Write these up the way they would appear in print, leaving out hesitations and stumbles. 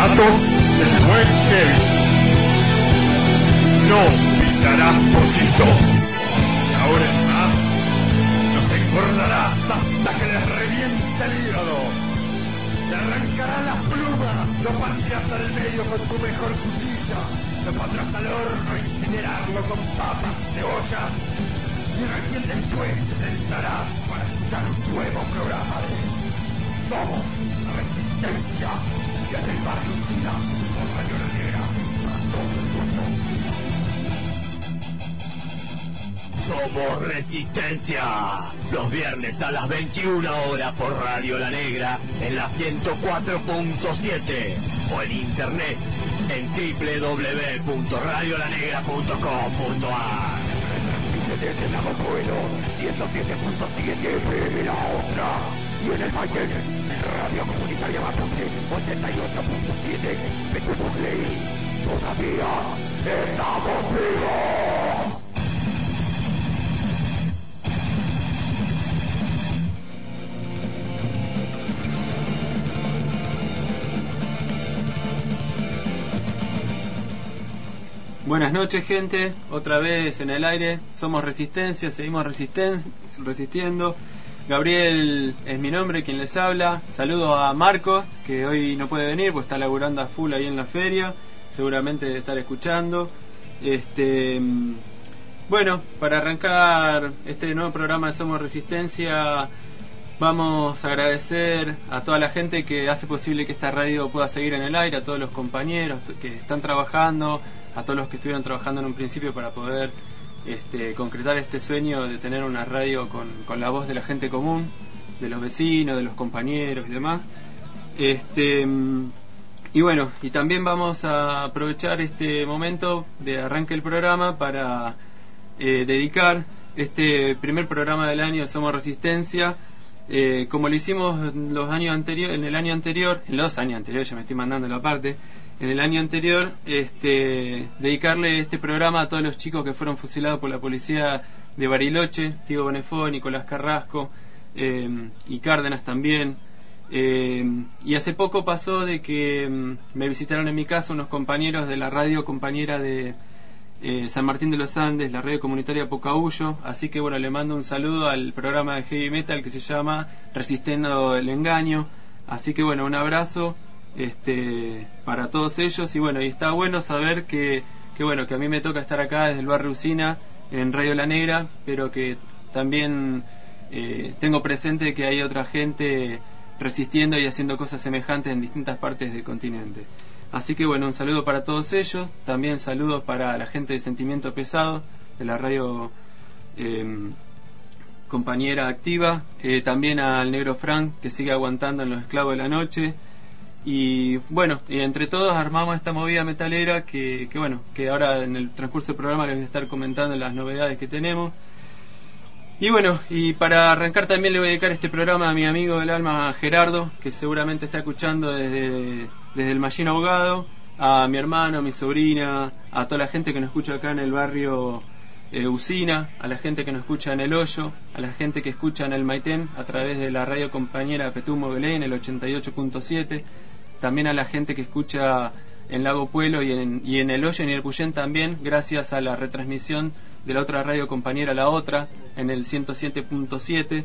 zapatos del buen Kevin. No pisarás pollitos. Y ahora en más, los engordarás hasta que les reviente el hígado. Te arrancarán las plumas, lo partirás al medio con tu mejor cuchilla, lo pondrás al horno a incinerarlo con papas y cebollas, y recién después te sentarás para escuchar un nuevo programa de Somos Resistencia, y en el barrio Usina, por Radio La Negra, para todo el mundo. Somos Resistencia, los viernes a las 21 horas por Radio La Negra en la 104.7 o en internet en www.radiolanegra.com.ar. Retransmite desde Lago Pueblo, 107.7 FM La Otra, y en el Maiten, en Radio Comunitaria Mapuche, 88.7 Petubuclei. Todavía estamos vivos. Buenas noches, gente, otra vez en el aire. Somos Resistencia, seguimos resistiendo. Gabriel es mi nombre, quien les habla. Saludo a Marco, que hoy no puede venir porque está laburando a full ahí en la feria. Seguramente debe estar escuchando. Bueno, para arrancar este nuevo programa de Somos Resistencia, vamos a agradecer a toda la gente que hace posible que esta radio pueda seguir en el aire, a todos los compañeros que están trabajando, a todos los que estuvieron trabajando en un principio para poder concretar este sueño de tener una radio con la voz de la gente común, de los vecinos, de los compañeros y demás. Y bueno, y también vamos a aprovechar este momento de arranque del programa para dedicar este primer programa del año de Somos Resistencia, como lo hicimos en los años anteriores, en los años anteriores, ya me estoy mandando la parte. En el año anterior, dedicarle este programa a todos los chicos que fueron fusilados por la policía de Bariloche, Tío Bonefó, Nicolás Carrasco y Cárdenas también. Y hace poco pasó de que me visitaron en mi casa unos compañeros de la radio compañera de San Martín de los Andes, la radio comunitaria Pocahuyo. Así que bueno, le mando un saludo al programa de heavy metal que se llama Resistiendo el Engaño. Así que bueno, un abrazo para todos ellos. Y bueno, y está bueno saber que bueno, que a mí me toca estar acá desde el barrio Usina en Radio La Negra, pero que también tengo presente que hay otra gente resistiendo y haciendo cosas semejantes en distintas partes del continente. Así que bueno, un saludo para todos ellos. También saludos para la gente de Sentimiento Pesado, de la radio compañera activa. También al Negro Frank, que sigue aguantando en Los Esclavos de la Noche. Y bueno, entre todos armamos esta movida metalera que bueno, que ahora en el transcurso del programa les voy a estar comentando las novedades que tenemos. Y bueno, y para arrancar también le voy a dedicar este programa a mi amigo del alma Gerardo, que seguramente está escuchando desde el Mallín Ahogado, a mi hermano, a mi sobrina, a toda la gente que nos escucha acá en el barrio Usina, a la gente que nos escucha en El Hoyo, a la gente que escucha en el Maitén a través de la radio compañera Petumo Belén, el 88.7, también a la gente que escucha en Lago Pueblo y en El Hoyo y en el Puyén también, gracias a la retransmisión de la otra radio compañera La Otra, en el 107.7.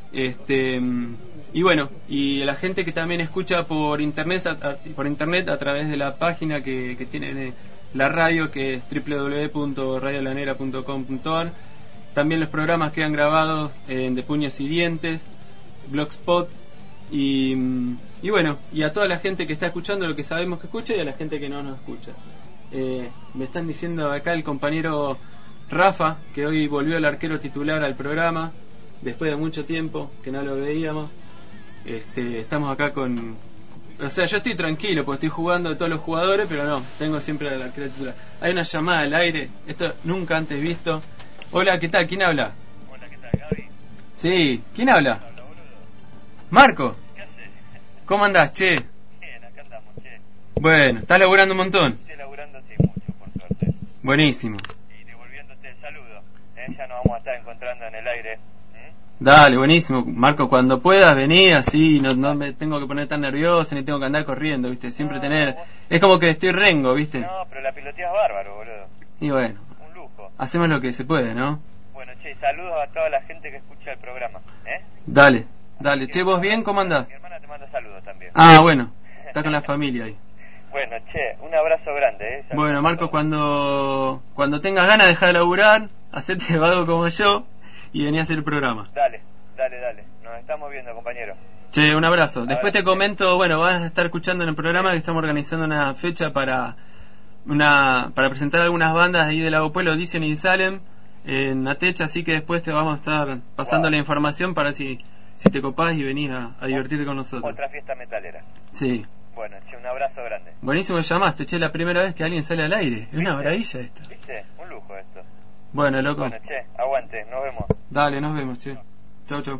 Y bueno, y la gente que también escucha por internet a través de la página que tiene la radio, que es www.radiolanera.com.ar. También los programas quedan grabados en De Puños y Dientes, Blogspot. Y bueno, y a toda la gente que está escuchando lo que sabemos que escucha y a la gente que no nos escucha. Me están diciendo acá el compañero Rafa que hoy volvió el arquero titular al programa después de mucho tiempo que no lo veíamos. Estamos acá o sea, yo estoy tranquilo porque estoy jugando de todos los jugadores, pero no, tengo siempre al arquero titular. Hay una llamada al aire, esto nunca antes visto. Hola, ¿qué tal? ¿Quién habla? Hola, ¿qué tal, Gaby? Sí, ¿quién habla? Marco. ¿Qué haces? ¿Cómo andás, che? Bien, acá andamos, che. Bueno, ¿estás laburando un montón? Estoy laburando, sí, mucho, por suerte. Buenísimo. Y devolviéndote el saludo. Ya nos vamos a estar encontrando en el aire. Dale, buenísimo. Marco, cuando puedas vení, así no me tengo que poner tan nervioso ni tengo que andar corriendo, ¿viste? Siempre tener... Es como que estoy rengo, ¿viste? No, pero la piloteas bárbaro, boludo. Y bueno, Un lujo. hacemos lo que se puede, ¿no? Bueno, che, saludos a toda la gente que escucha el programa, ¿eh? Dale. Che, ¿vos bien? ¿Cómo andás? Mi hermana te manda saludos también. Ah, bueno, estás con la familia ahí. Bueno, che, un abrazo grande, ¿eh? Saludos Bueno, a Marco, todos. cuando tengas ganas, deja de laburar, hacete vago como yo y vení a hacer el programa. Dale. Nos estamos viendo, compañero. Che, un abrazo. Después te Abrazo. comento, bueno, vas a estar escuchando en el programa que estamos organizando una fecha para presentar algunas bandas de ahí de Lago Pueblo, Dicen y Salem, en Atecha, así que después te vamos a estar pasando la información para si te copás y venís a divertirte con nosotros. Otra fiesta metalera. Sí. Bueno, che, un abrazo grande. Buenísimo que llamaste, che, la primera vez que alguien sale al aire. Es una maravilla esto. ¿Viste? Un lujo esto. Bueno, loco. Bueno, che, aguante, nos vemos. Dale, nos vemos, che. Chau.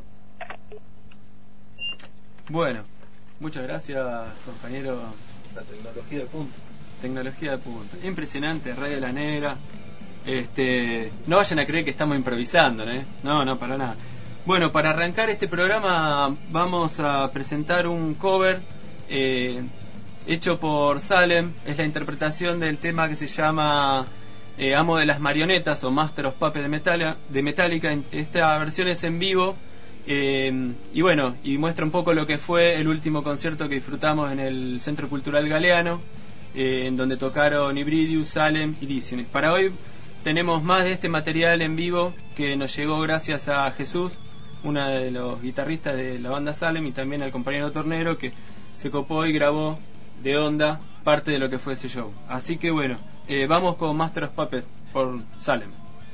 Bueno, muchas gracias, compañero. La tecnología de punta. Tecnología de punta. Impresionante, Radio La Negra. No vayan a creer que estamos improvisando, ¿eh? No, para nada. Bueno, para arrancar este programa vamos a presentar un cover hecho por Salem. Es la interpretación del tema que se llama Amo de las Marionetas o Master of Puppets de Metallica. Esta versión es en vivo y bueno, y muestra un poco lo que fue el último concierto que disfrutamos en el Centro Cultural Galeano, en donde tocaron Hybridus, Salem y Dicen. Para hoy tenemos más de este material en vivo que nos llegó gracias a Jesús, uno de los guitarristas de la banda Salem, y también al compañero Tornero, que se copó y grabó de onda parte de lo que fue ese show. Así que bueno, vamos con Master of Puppets por Salem.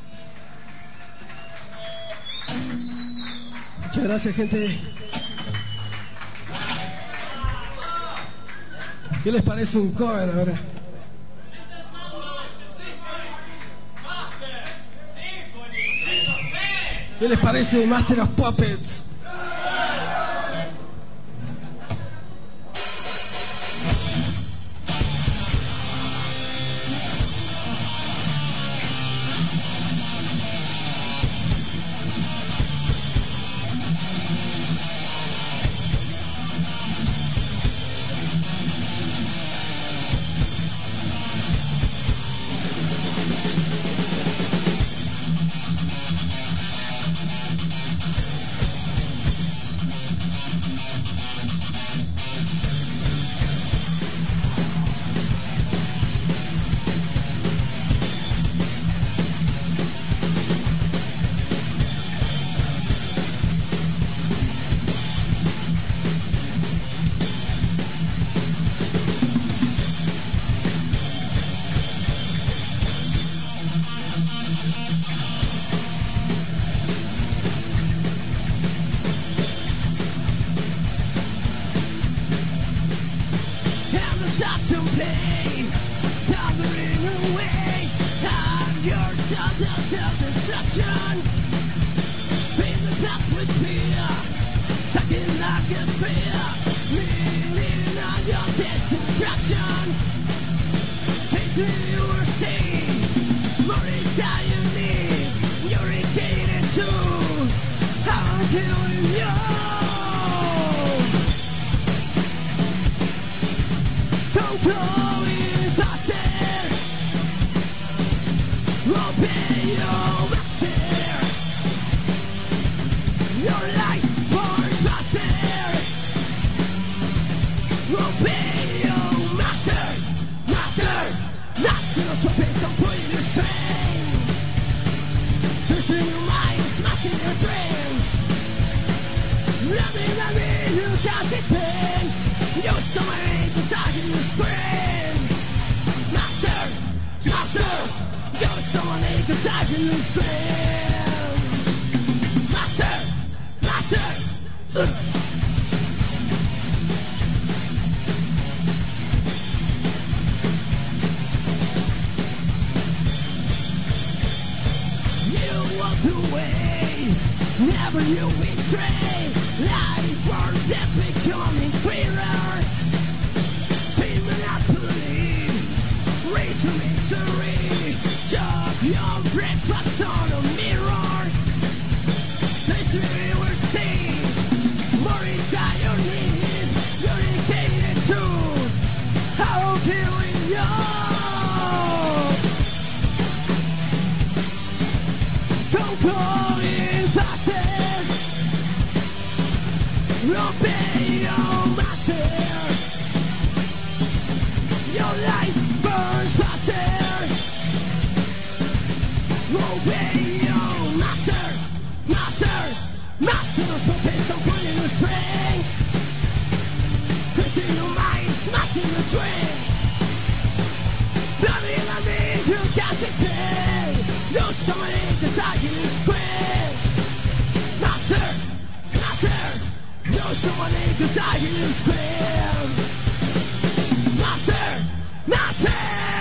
Muchas gracias, gente. ¿Qué les parece un cover ahora? ¿Qué les parece Master of Puppets? Your breakfast on a mirror. Obey your master. Your life burns faster. Obey your master. Master of puppets, I'm pulling your strings. Twisting your mind, smashing your dreams. Bloody enemy, you can't succeed. You're summoning the tiger scream. Master. You're summoning the tiger scream. Master.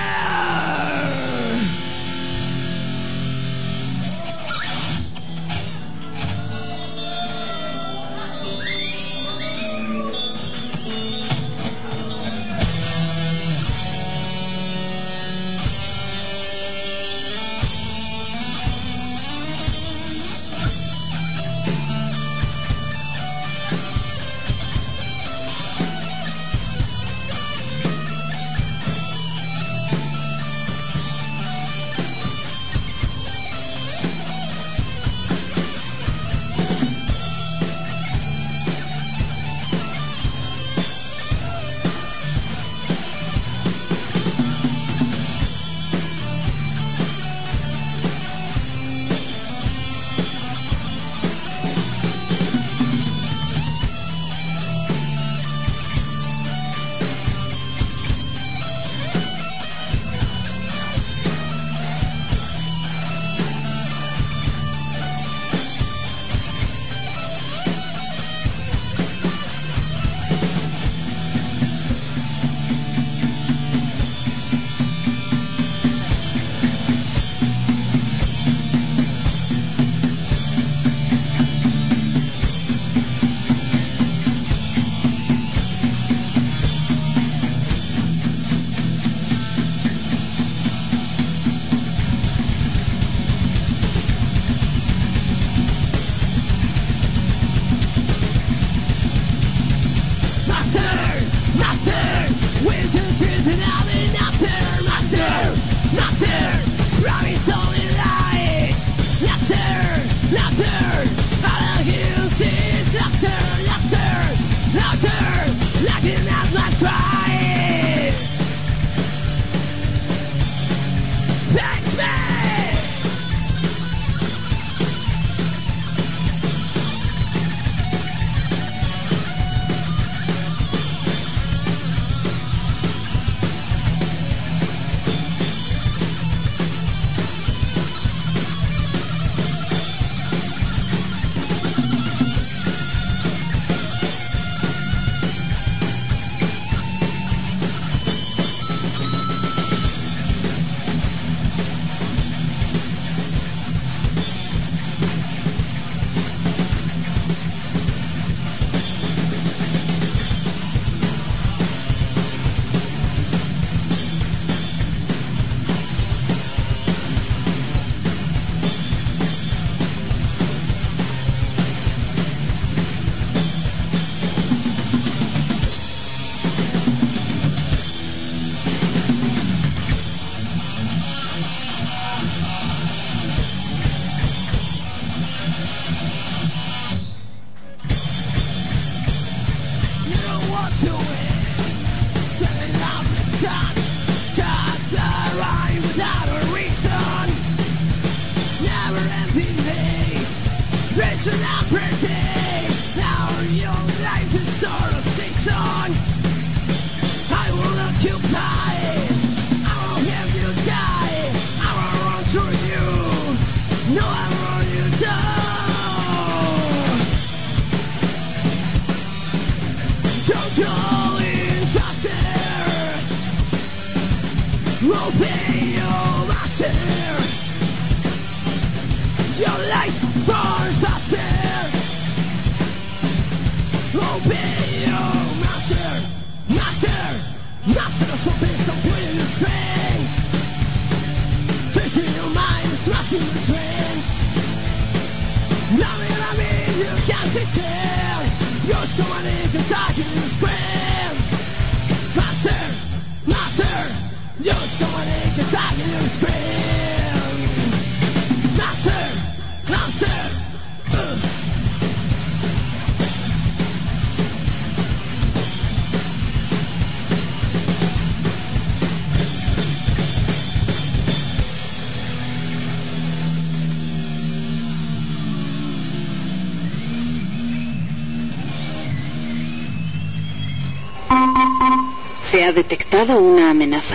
Obey your master. Your life burns faster. Obey your master. Master of puppets, I'm pulling your strings. Twisting your mind, smashing your dreams. Nothing I mean you can't pretend. You're someone in the dark and you scream. Master. You're someone in the dark and you scream. Master. Se ha detectado una amenaza.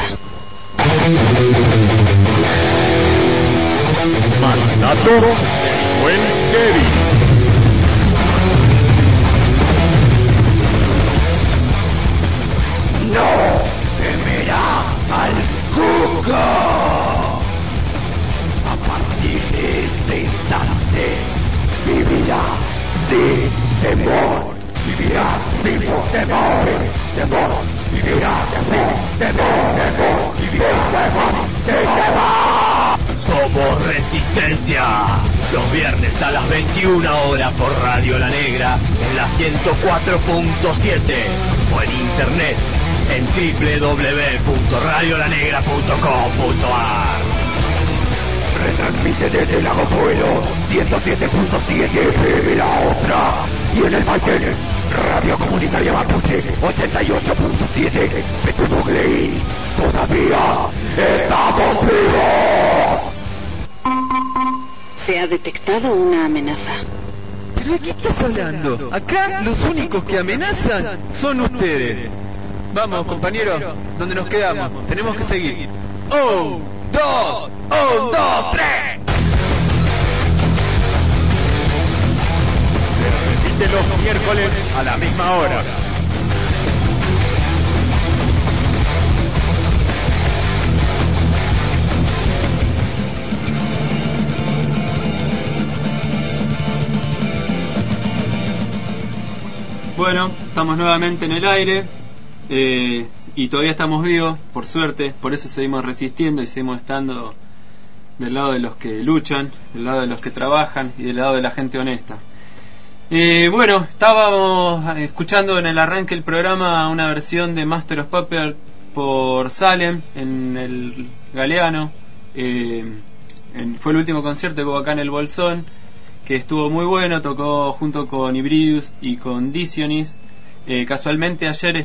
Mandato del buen Kevin. No temerás al Kuga. A partir de este instante vivirás sin temor. Vivirás sin temor. Temor. Vivirás sin temor. Temor. Vivirás sin temor. Somos Resistencia. Los viernes a las 21 horas por Radio La Negra en la 104.7 o en internet en www.radiolanegra.com.ar. Retransmite desde Lago Pueblo 107.7 FM La Otra y en el Maitén Radio Comunitaria Mapuche 88.7 Petubugleí. Todavía estamos vivos. Se ha detectado una amenaza. ¿Pero de qué estás hablando? Acá los únicos que amenazan son ustedes. Vamos, compañeros, ¿dónde nos quedamos? Tenemos que seguir. ¡Un, dos, tres! Se repite los miércoles a la misma hora. Bueno, estamos nuevamente en el aire y todavía estamos vivos, por suerte, por eso seguimos resistiendo y seguimos estando del lado de los que luchan, del lado de los que trabajan y del lado de la gente honesta. Bueno, estábamos escuchando en el arranque del programa una versión de Master of Puppets por Salem en el Galeano. Fue el último concierto que hubo acá en el Bolsón, que estuvo muy bueno, tocó junto con Hybridus y con Dictionis. Casualmente ayer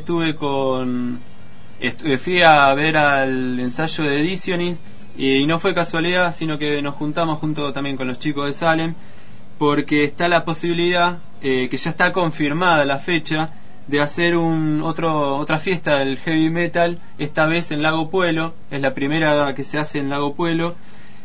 fui a ver al ensayo de Dictionis y no fue casualidad, sino que nos juntamos junto también con los chicos de Salem, porque está la posibilidad, que ya está confirmada la fecha, de hacer otra fiesta del heavy metal, esta vez en Lago Pueblo. Es la primera que se hace en Lago Pueblo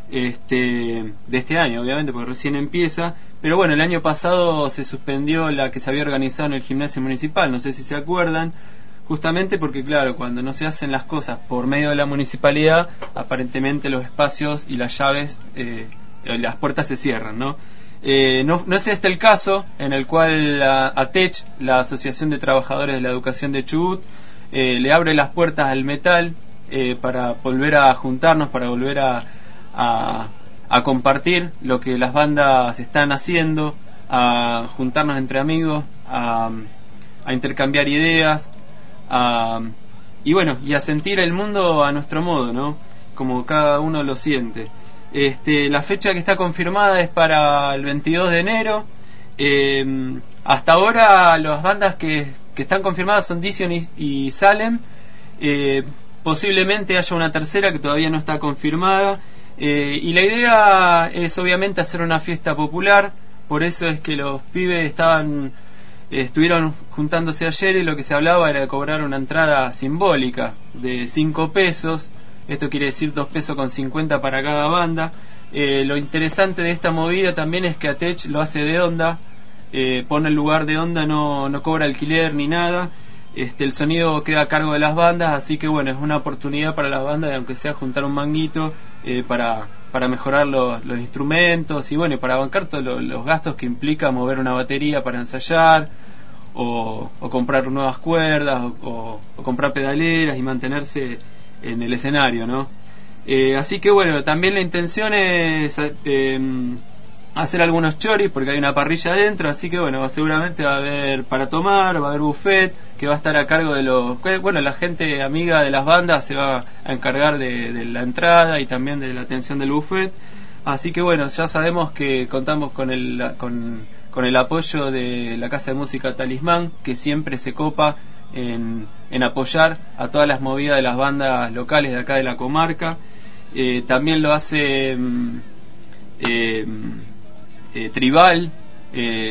de este año, obviamente, porque recién empieza. Pero bueno, el año pasado se suspendió la que se había organizado en el gimnasio municipal, no sé si se acuerdan, justamente porque claro, cuando no se hacen las cosas por medio de la municipalidad, aparentemente los espacios y las llaves, las puertas se cierran, ¿no? No es este el caso en el cual ATECH, la Asociación de Trabajadores de la Educación de Chubut, le abre las puertas al metal para volver a juntarnos, para volver a compartir lo que las bandas están haciendo, a juntarnos entre amigos, a intercambiar ideas, y bueno, y a sentir el mundo a nuestro modo, ¿no? Como cada uno lo siente. La fecha que está confirmada es para el 22 de enero. Hasta ahora las bandas que están confirmadas son Dictionis y Salem. Posiblemente haya una tercera que todavía no está confirmada. Y la idea es obviamente hacer una fiesta popular. Por eso es que los pibes estuvieron juntándose ayer, y lo que se hablaba era de cobrar una entrada simbólica de 5 pesos. Esto quiere decir 2 pesos con 50 para cada banda. Lo interesante de esta movida también es que ATECH lo hace de onda, pone el lugar de onda, no cobra alquiler ni nada. El sonido queda a cargo de las bandas, así que bueno, es una oportunidad para las bandas de, aunque sea, juntar un manguito para mejorar los instrumentos y bueno, para bancar todos los gastos que implica mover una batería para ensayar, o comprar nuevas cuerdas, o comprar pedaleras y mantenerse en el escenario, ¿no? Así que bueno, también la intención es hacer algunos choris, porque hay una parrilla adentro, así que bueno, seguramente va a haber para tomar, va a haber buffet, que va a estar a cargo de la gente amiga de las bandas se va a encargar de la entrada y también de la atención del buffet. Así que bueno, ya sabemos que contamos con el apoyo de la Casa de Música Talismán, que siempre se copa en apoyar a todas las movidas de las bandas locales de acá de la comarca. También lo hace Tribal,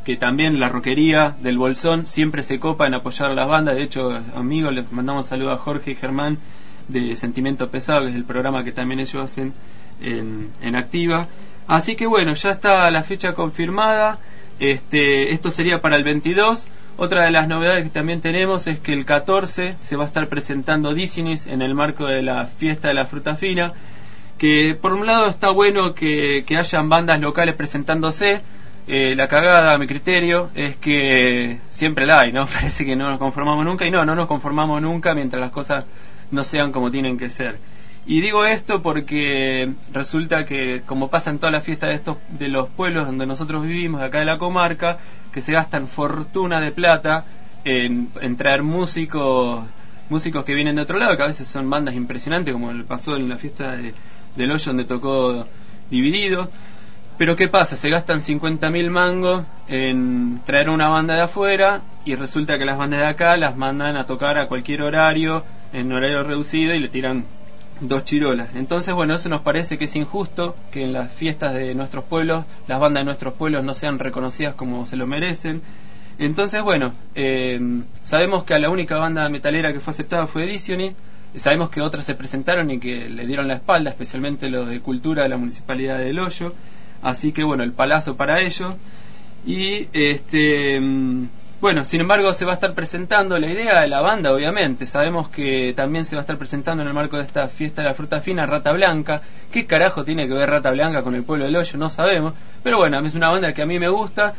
que también la rockería del Bolsón siempre se copa en apoyar a las bandas. De hecho, amigos, les mandamos saludos a Jorge y Germán de Sentimiento Pesado, que es el programa que también ellos hacen en Activa. Así que bueno, ya está la fecha confirmada. Esto sería para el 22. Otra de las novedades que también tenemos es que el 14 se va a estar presentando Dicinis en el marco de la fiesta de la fruta fina, que por un lado está bueno que hayan bandas locales presentándose. La cagada, a mi criterio, es que siempre la hay, ¿no? Parece que no nos conformamos nunca, y no nos conformamos nunca mientras las cosas no sean como tienen que ser. Y digo esto porque resulta que, como pasa en todas las fiestas de los pueblos donde nosotros vivimos, acá de la comarca, que se gastan fortuna de plata en traer músicos que vienen de otro lado, que a veces son bandas impresionantes, como pasó en la fiesta del Hoyo, donde tocó Divididos. Pero ¿qué pasa? Se gastan 50.000 mangos en traer una banda de afuera, y resulta que las bandas de acá las mandan a tocar a cualquier horario, en horario reducido, y le tiran 2 chirolas. Entonces, bueno, eso nos parece que es injusto, que en las fiestas de nuestros pueblos las bandas de nuestros pueblos no sean reconocidas como se lo merecen. Entonces, bueno, sabemos que a la única banda metalera que fue aceptada fue Dicinis. Sabemos que otras se presentaron y que le dieron la espalda, especialmente los de Cultura de la Municipalidad del Hoyo. Así que bueno, el palazo para ellos. Y bueno, sin embargo se va a estar presentando la idea de la banda, obviamente. Sabemos que también se va a estar presentando en el marco de esta fiesta de la fruta fina Rata Blanca. ¿Qué carajo tiene que ver Rata Blanca con el pueblo del Hoyo? No sabemos. Pero bueno, es una banda que a mí me gusta.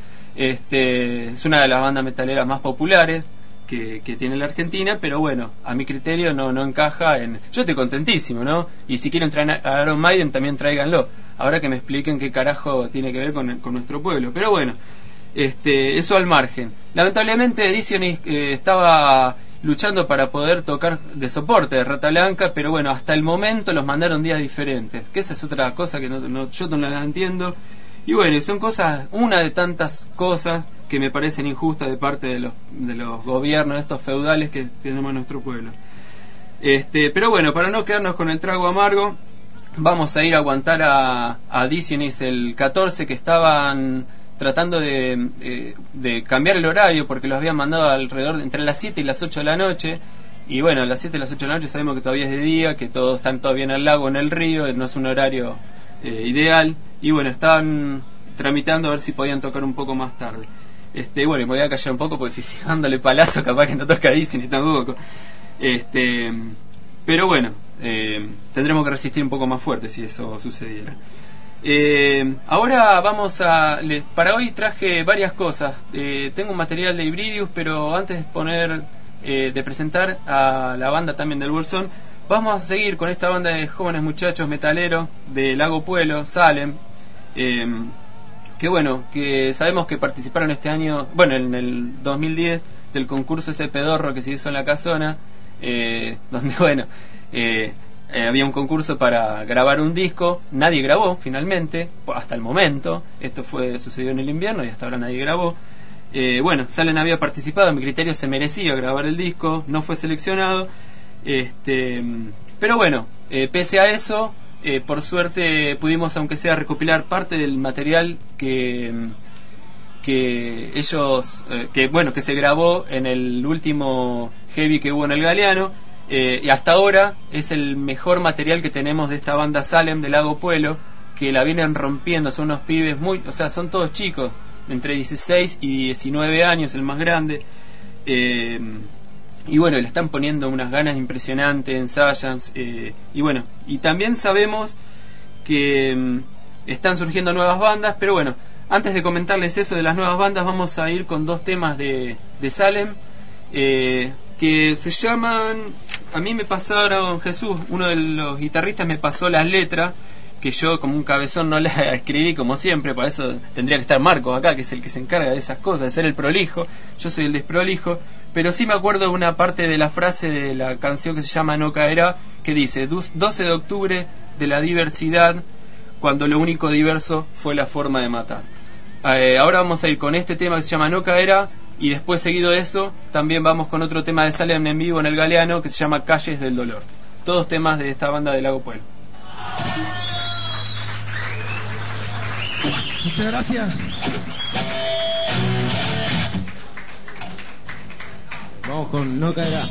Es una de las bandas metaleras más populares que tiene la Argentina, pero bueno, a mi criterio no encaja en... Yo estoy contentísimo, ¿no? Y si quieren traer a Iron Maiden, también tráiganlo. Ahora que me expliquen qué carajo tiene que ver con nuestro pueblo. Pero bueno, eso al margen. Lamentablemente Dicinis estaba luchando para poder tocar de soporte de Rata Blanca, pero bueno, hasta el momento los mandaron días diferentes, que esa es otra cosa que yo no la entiendo. Y bueno, son cosas, una de tantas cosas que me parecen injustas de parte de los gobiernos estos feudales que tenemos en nuestro pueblo. Pero bueno, para no quedarnos con el trago amargo, vamos a ir a aguantar a Dicinis el 14, que estaban tratando de cambiar el horario porque los habían mandado alrededor entre las 7 y las 8 de la noche. Y bueno, a las 7 y las 8 de la noche sabemos que todavía es de día, que todos están todavía en el lago, en el río, no es un horario ideal. Y bueno, estaban tramitando a ver si podían tocar un poco más tarde. Bueno, me voy a callar un poco porque si sigo dándole palazo capaz que no toca Dicinis tampoco. Pero bueno, tendremos que resistir un poco más fuerte si eso sucediera. Ahora vamos para hoy traje varias cosas. Tengo un material de Hybridus, pero antes de presentar a la banda también del Bolsón, vamos a seguir con esta banda de jóvenes muchachos metaleros de Lago Puelo, Salem, que bueno, que sabemos que participaron este año, bueno, en el 2010, del concurso ese pedorro que se hizo en la Casona, donde bueno, había un concurso para grabar un disco. Nadie grabó finalmente, hasta el momento. Esto sucedió en el invierno y hasta ahora nadie grabó. Bueno, Salem había participado, a mi criterio se merecía grabar el disco, no fue seleccionado. Pero bueno, pese a eso, por suerte pudimos, aunque sea, recopilar parte del material que ellos que se grabó en el último heavy que hubo en el Galeano. Y hasta ahora es el mejor material que tenemos de esta banda Salem de Lago Puelo, que la vienen rompiendo. Son unos pibes son todos chicos, entre 16 y 19 años el más grande, y bueno, le están poniendo unas ganas impresionantes, ensayan, y bueno, y también sabemos que están surgiendo nuevas bandas. Pero bueno, antes de comentarles eso de las nuevas bandas, vamos a ir con 2 temas de Salem, que se llaman... A mí me pasaron, Jesús, uno de los guitarristas me pasó las letras, que yo como un cabezón no las escribí como siempre. Por eso tendría que estar Marcos acá, que es el que se encarga de esas cosas, de ser el prolijo. Yo soy el desprolijo, pero sí me acuerdo de una parte de la frase de la canción que se llama No Caerá, que dice: 12 de octubre de la diversidad, cuando lo único diverso fue la forma de matar. Ahora vamos a ir con este tema que se llama No Caerá, y después, seguido de esto, también vamos con otro tema de Salem en vivo en el Galeano que se llama Calles del Dolor. Todos temas de esta banda de Lago Puelo. Muchas gracias. Vamos con No Caerá.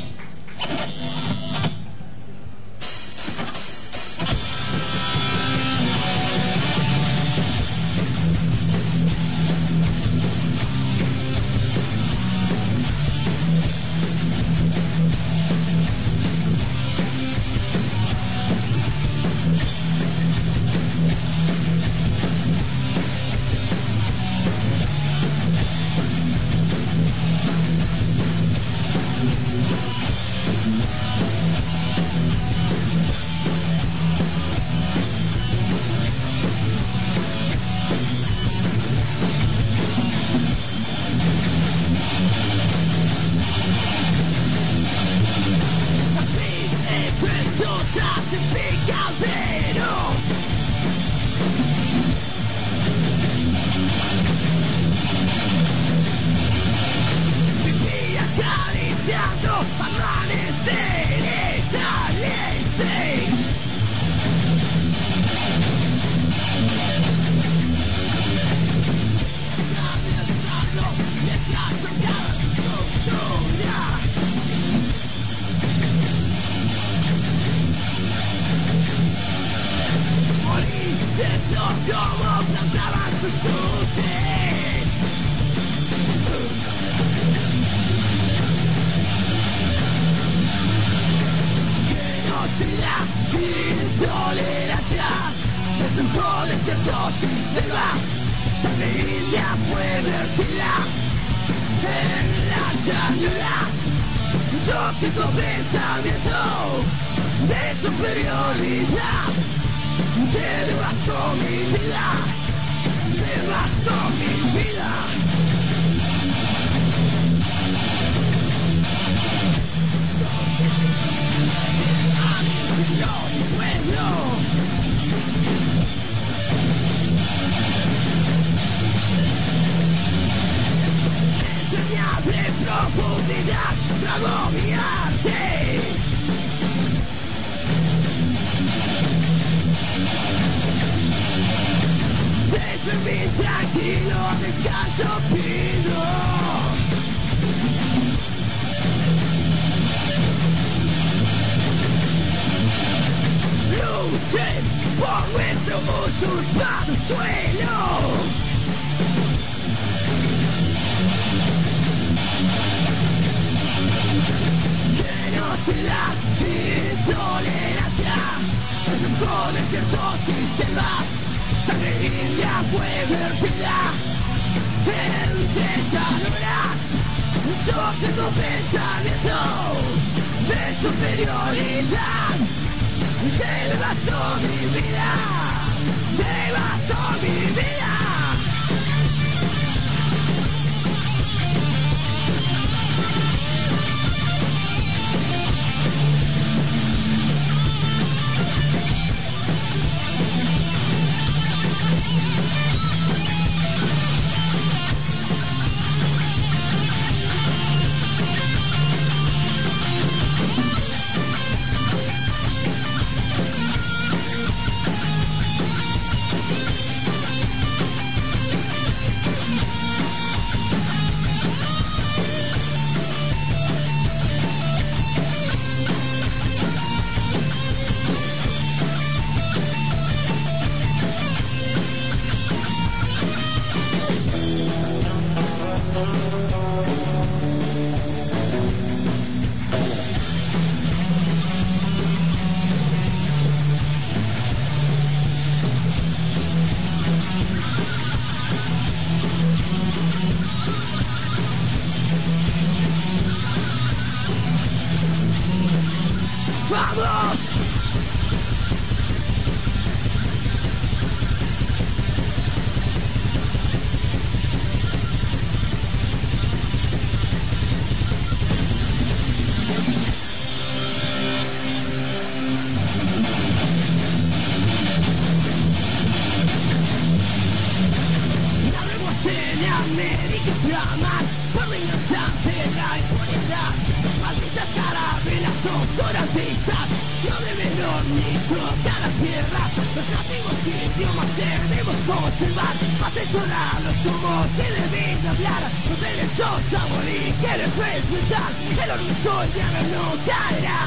América, Brahman, pulling us down, paying life, putting down. Maldita cara, son garantistas, no debieron ni tocar la tierra. Los nativos y idiomas debemos conservar, asesorarlos como se debe hablar. Los derechos aborígenes respetar, el orgullo indiano no caerá.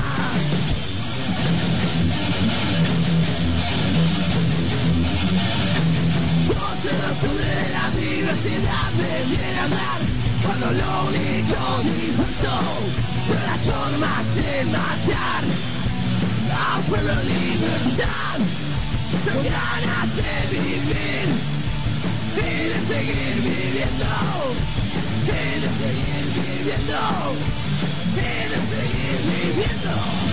Se octubre de la diversidad debiera hablar, cuando lo único diverso fue las formas de matar a un pueblo en libertad, con ganas de vivir y de seguir viviendo, y de seguir viviendo, y de seguir viviendo.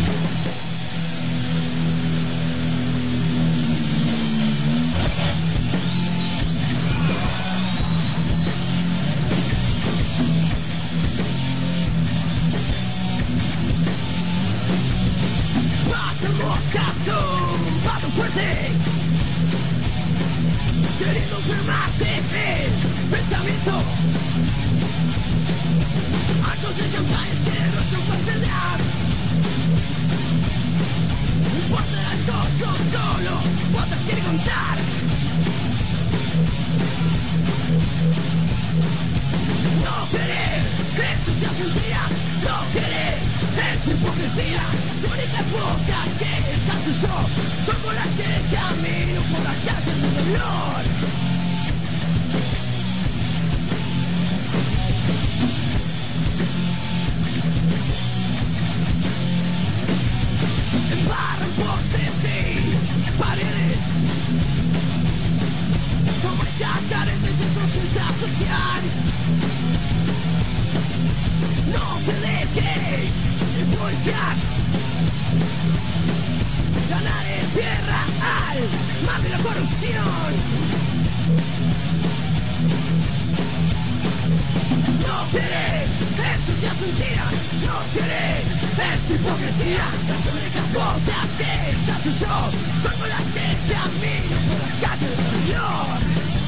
Paso fuerte, queriendo enfermarte el pensamiento. Actos de campañas que nuestro falsedad. No importa algo, yo solo cuántas quiere contar. No querer, eso ya es mentira. No querer, es hipocresía. La única boca que está yo, somos las que camino por las calles del dolor. Embarran postes y paredes, como yacares de desconfianza social. No se deje influenciar, ganar en tierra al mar de la corrupción. No quiere, eso ya es mentira. No quiere, es hipocresía. Las únicas cosas que estás yo son con las que camino por las calles del dolor.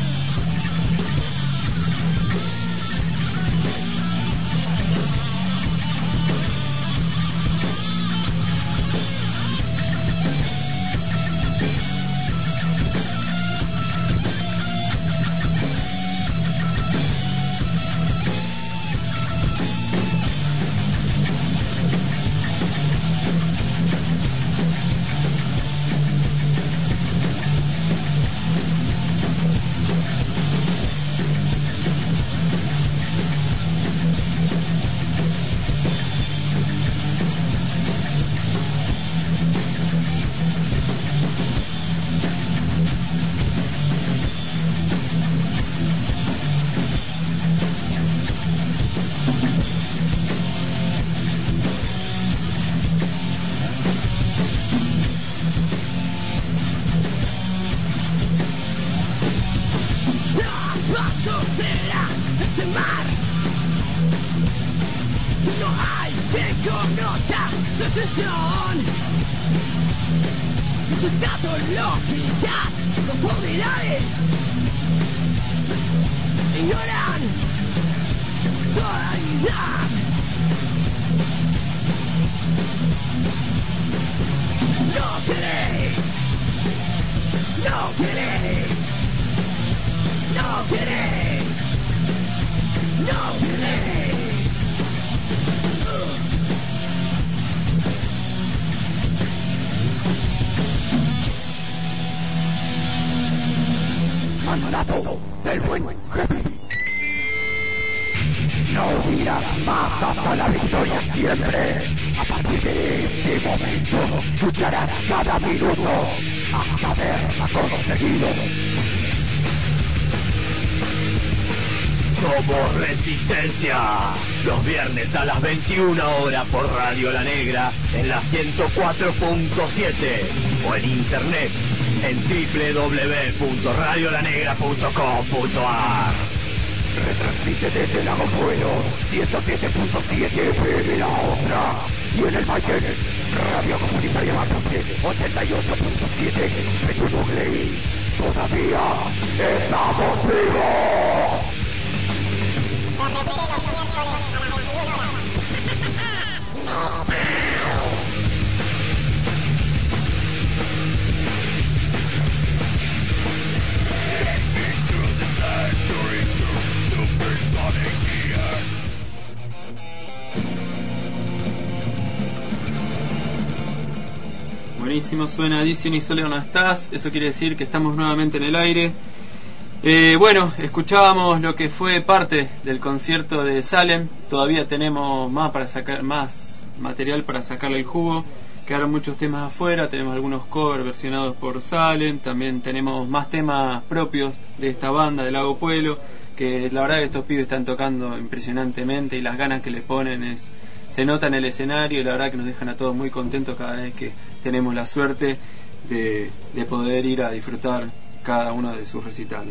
Muchas catológicas profundidades ignoran toda realidad. No queréis, no queréis, no queréis, no queréis. Mandato del buen heavy. No dirás más hasta la victoria siempre. A partir de este momento lucharás cada minuto hasta haberla conseguido. Somos Resistencia, los viernes a las 21 horas por Radio La Negra en la 104.7 o en internet en www.radiolanegra.com.ar. Retransmite desde Lago Pueblo, 107.7 FM La Otra, y en el Mayen, Radio Comunitaria Mapuche, 88.7 Petunuglei. Todavía estamos vivos. Se repite los miércoles a las 21 horas. buenísimo, suena Dicen y Solo no estás, eso quiere decir que estamos nuevamente en el aire. Bueno, escuchábamos lo que fue parte del concierto de Salem, todavía tenemos más material para sacarle el jugo, quedaron muchos temas afuera, tenemos algunos covers versionados por Salem, también tenemos más temas propios de esta banda de Lago Pueblo, que la verdad que estos pibes están tocando impresionantemente y las ganas que le ponen se nota en el escenario y la verdad que nos dejan a todos muy contentos cada vez que tenemos la suerte de poder ir a disfrutar cada uno de sus recitales.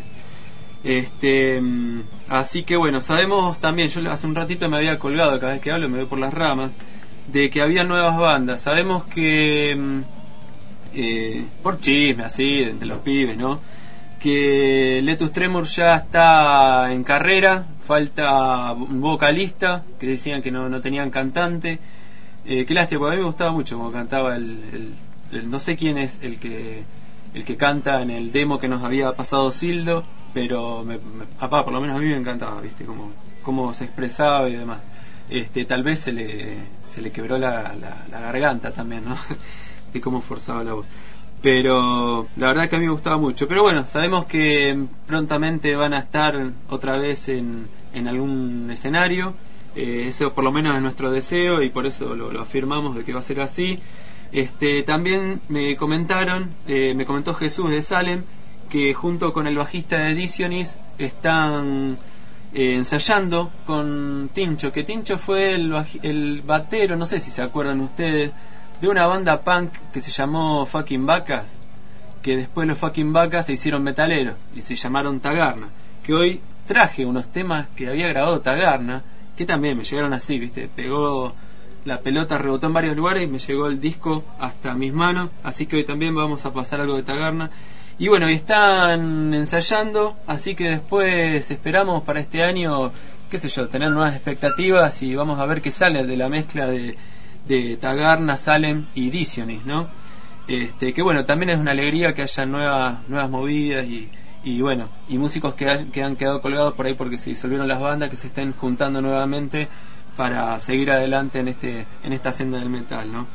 Así que bueno, sabemos también, yo hace un ratito me había colgado, cada vez que hablo me voy por las ramas, de que había nuevas bandas. Sabemos que por chisme así entre los pibes, ¿no?, que Letus Tremor ya está en carrera, falta un vocalista, que decían que no tenían cantante. Qué lástima, porque a mí me gustaba mucho como cantaba el no sé quién es el que canta en el demo que nos había pasado Sildo, pero por lo menos a mí me encantaba, viste, cómo se expresaba y demás. Tal vez se le quebró la garganta también, ¿no? De cómo forzaba la voz. Pero la verdad que a mí me gustaba mucho. Pero bueno, sabemos que prontamente van a estar otra vez en algún escenario. Eso por lo menos es nuestro deseo y por eso lo afirmamos de que va a ser así. También me comentó Jesús de Salem que junto con el bajista de Edicionis están ensayando con Tincho, que Tincho fue el batero, no sé si se acuerdan ustedes, de una banda punk que se llamó Fucking Vacas, que después los Fucking Vacas se hicieron metaleros y se llamaron Tagarna, que hoy traje unos temas que había grabado Tagarna, que también me llegaron así, viste, pegó la pelota, rebotó en varios lugares y me llegó el disco hasta mis manos, así que hoy también vamos a pasar algo de Tagarna. Y bueno, y están ensayando, así que después esperamos para este año, qué sé yo, tener nuevas expectativas y vamos a ver qué sale de la mezcla de Tagarna, Salem y Edicionis, ¿no? Que bueno, también es una alegría que haya nuevas movidas y bueno, y músicos que han quedado colgados por ahí porque se disolvieron las bandas, que se estén juntando nuevamente para seguir adelante en esta senda del metal, ¿no?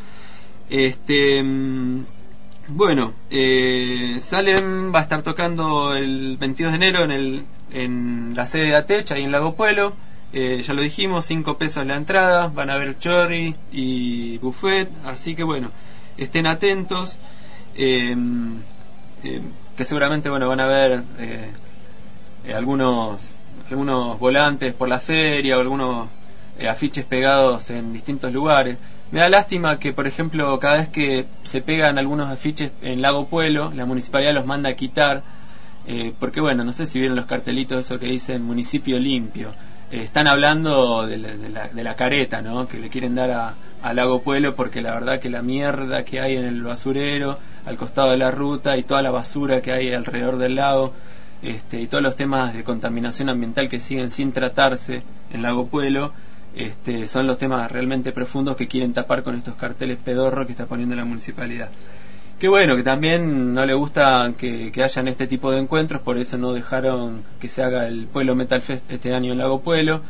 Bueno, Salem va a estar tocando el 22 de enero en la sede de Atech, ahí en Lago Pueblo. Ya lo dijimos, 5 pesos la entrada, van a haber chorri y buffet, así que bueno, estén atentos, que seguramente bueno van a ver algunos volantes por la feria o algunos afiches pegados en distintos lugares. Me da lástima que, por ejemplo, cada vez que se pegan algunos afiches en Lago Pueblo, la municipalidad los manda a quitar, porque bueno, no sé si vieron los cartelitos eso que dicen municipio limpio. Están hablando de la careta, ¿no?, que le quieren dar a Lago Pueblo, porque la verdad que la mierda que hay en el basurero al costado de la ruta y toda la basura que hay alrededor del lago, y todos los temas de contaminación ambiental que siguen sin tratarse en Lago Pueblo, son los temas realmente profundos que quieren tapar con estos carteles pedorros que está poniendo la municipalidad. Que bueno, que también no le gusta que hayan este tipo de encuentros, por eso no dejaron que se haga el Pueblo Metal Fest este año en Lago Pueblo.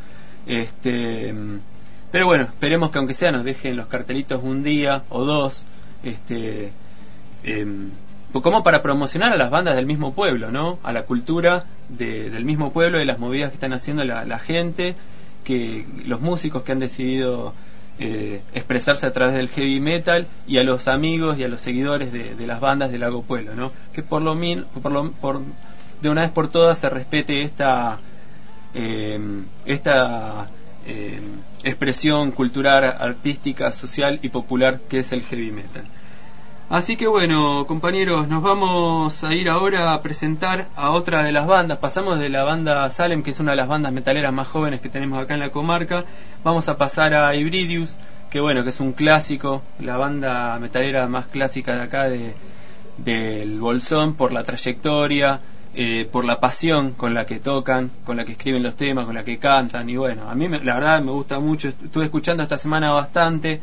Pero bueno, esperemos que aunque sea nos dejen los cartelitos un día o dos, como para promocionar a las bandas del mismo pueblo, ¿no?, a la cultura del mismo pueblo y las movidas que están haciendo la gente, que los músicos que han decidido expresarse a través del heavy metal, y a los amigos y a los seguidores de las bandas de Lago Pueblo, ¿no?, que de una vez por todas se respete esta expresión cultural, artística, social y popular que es el heavy metal. Así que bueno, compañeros, nos vamos a ir ahora a presentar a otra de las bandas. Pasamos de la banda Salem, que es una de las bandas metaleras más jóvenes que tenemos acá en la comarca. Vamos a pasar a Hybridius, que bueno, que es un clásico, la banda metalera más clásica de acá del Bolsón, por la trayectoria, por la pasión con la que tocan, con la que escriben los temas, con la que cantan. Y bueno, a mí la verdad me gusta mucho. Estuve escuchando esta semana bastante.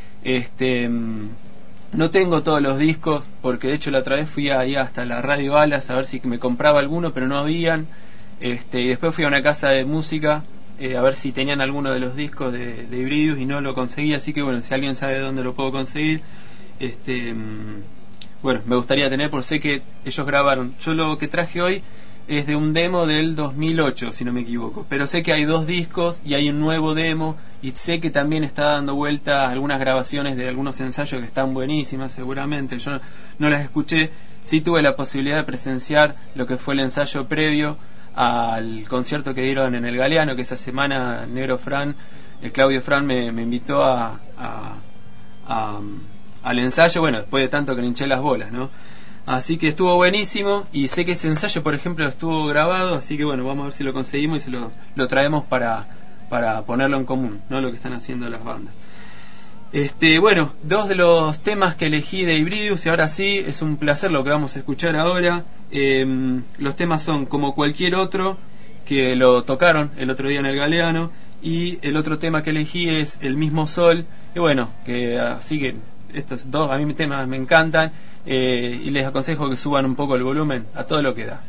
No tengo todos los discos, porque de hecho la otra vez fui ahí hasta la Radio Alas a ver si me compraba alguno, pero no habían. Y después fui a una casa de música a ver si tenían alguno de los discos de Hybridius y no lo conseguí, así que bueno, si alguien sabe dónde lo puedo conseguir, bueno, me gustaría tener, porque sé que ellos grabaron. Yo lo que traje hoy es de un demo del 2008, si no me equivoco, pero sé que hay 2 discos y hay un nuevo demo, y sé que también está dando vueltas algunas grabaciones de algunos ensayos que están buenísimas, seguramente. Yo no las escuché, sí tuve la posibilidad de presenciar lo que fue el ensayo previo al concierto que dieron en el Galeano, que esa semana Negro Fran, Claudio Fran me invitó al ensayo, bueno, después de tanto que le hinché las bolas, ¿no? Así que estuvo buenísimo, y sé que ese ensayo, por ejemplo, estuvo grabado, así que bueno, vamos a ver si lo conseguimos y si lo traemos para ponerlo en común, ¿no? Lo que están haciendo las bandas. Bueno, 2 de los temas que elegí de Hybridus, y ahora sí, es un placer lo que vamos a escuchar ahora. Los temas son Como Cualquier Otro, que lo tocaron el otro día en el Galeano, y el otro tema que elegí es El Mismo Sol, y bueno, que así que estos 2 a mí temas me encantan, y les aconsejo que suban un poco el volumen a todo lo que da.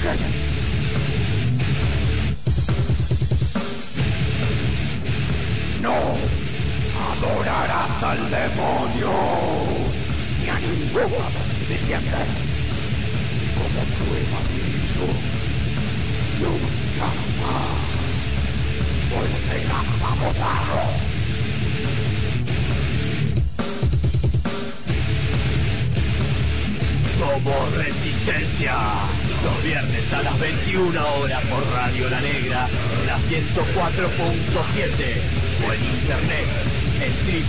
No adorarás al demonio ni a ninguno de sus sirvientes. Como prueba de ello, nunca más volverás a votarlos. Somos Resistencia, los viernes a las 21 horas por Radio La Negra, en la 104.7 o en internet en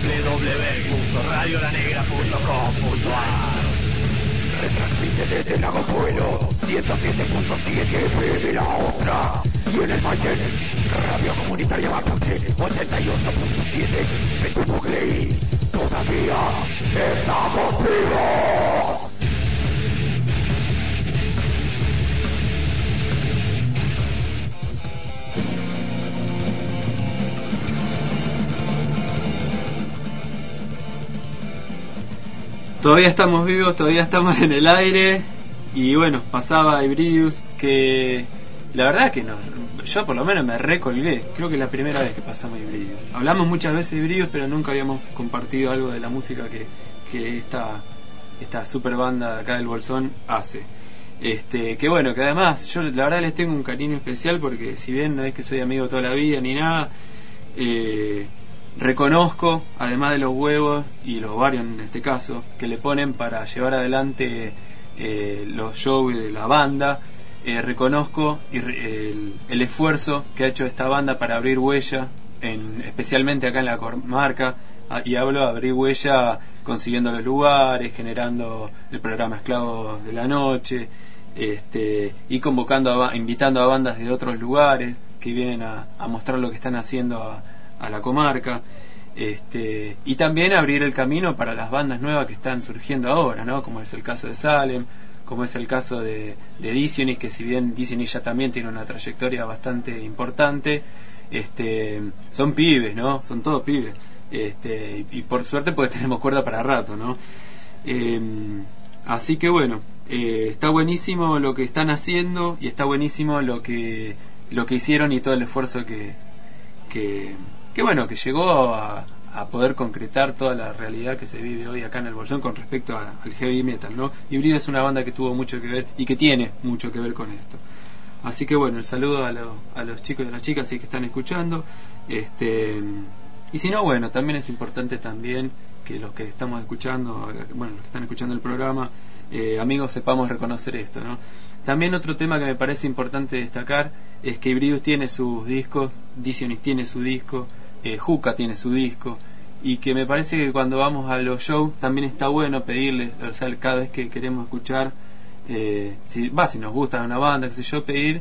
www.radiolanegra.com.ar. Retransmite desde Lago Pueblo 107.7 FM La Otra y en el Mayen Radio Comunitaria Mapuche 88.7 Petubugley. Todavía estamos vivos. Todavía estamos vivos, todavía estamos en el aire. Y bueno, pasaba Hybridus, que la verdad que no, yo por lo menos me recolgué. Creo que es la primera vez que pasamos Hybridus. Hablamos muchas veces de Hybridus, pero nunca habíamos compartido algo de la música que esta super banda de acá del Bolsón hace. Que bueno, que además yo la verdad les tengo un cariño especial, porque si bien no es que soy amigo toda la vida ni nada, reconozco, además de los huevos y los varios en este caso que le ponen para llevar adelante los shows de la banda, reconozco el esfuerzo que ha hecho esta banda para abrir huella, especialmente acá en la comarca, y hablo de abrir huella consiguiendo los lugares, generando el programa Esclavos de la Noche, y invitando a bandas de otros lugares que vienen a mostrar lo que están haciendo a la comarca, y también abrir el camino para las bandas nuevas que están surgiendo ahora, ¿no? Como es el caso de Salem, como es el caso de Dictionis, que si bien Dictionis ya también tiene una trayectoria bastante importante, son pibes, ¿no? Son todos pibes, y por suerte pues tenemos cuerda para rato, ¿no? Así que bueno, está buenísimo lo que están haciendo, y está buenísimo lo que hicieron, y todo el esfuerzo que bueno, que llegó a poder concretar toda la realidad que se vive hoy acá en el Bolsón con respecto al heavy metal, ¿no? Hybridus es una banda que tuvo mucho que ver y que tiene mucho que ver con esto. Así que bueno, el saludo a los chicos y a las chicas que están escuchando, y si no, bueno, también es importante también que los que estamos escuchando, bueno, los que están escuchando el programa, amigos, sepamos reconocer esto, ¿no? También otro tema que me parece importante destacar es que Hybridus tiene sus discos, Dictionis tiene su disco, Juca tiene su disco, y que me parece que cuando vamos a los shows también está bueno pedirles, o sea, cada vez que queremos escuchar, si nos gusta una banda, qué sé yo, pedir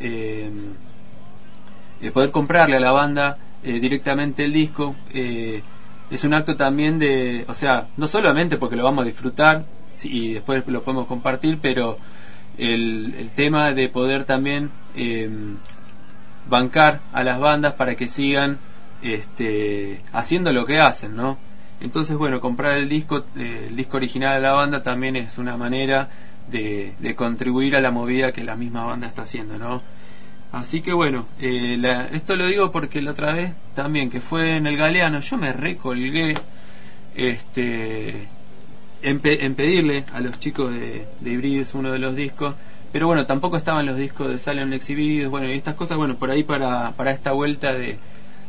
poder comprarle a la banda directamente el disco. Es un acto también o sea, no solamente porque lo vamos a disfrutar y después lo podemos compartir, pero el tema de poder también bancar a las bandas para que sigan haciendo lo que hacen, ¿no? Entonces, bueno, comprar el disco original de la banda también es una manera de contribuir a la movida que la misma banda está haciendo, ¿no? Así que bueno, esto lo digo porque la otra vez también, que fue en el Galeano, yo me recolgué en pedirle a los chicos de Hybridus uno de los discos, pero bueno, tampoco estaban los discos de Salem exhibidos, bueno, y estas cosas, bueno, por ahí para esta vuelta de